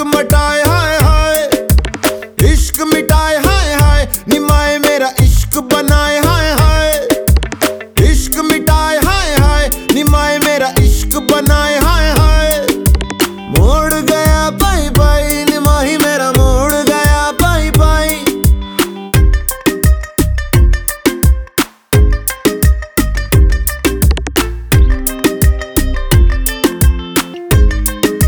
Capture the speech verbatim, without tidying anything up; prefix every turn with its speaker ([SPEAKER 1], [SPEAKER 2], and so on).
[SPEAKER 1] मटाए हाय हाय, इश्क मिटाए हाय हाय, निमाए मेरा इश्क बनाए हाय हाय, इश्क मिटाए हाय हाय, निमाए मेरा इश्क बनाए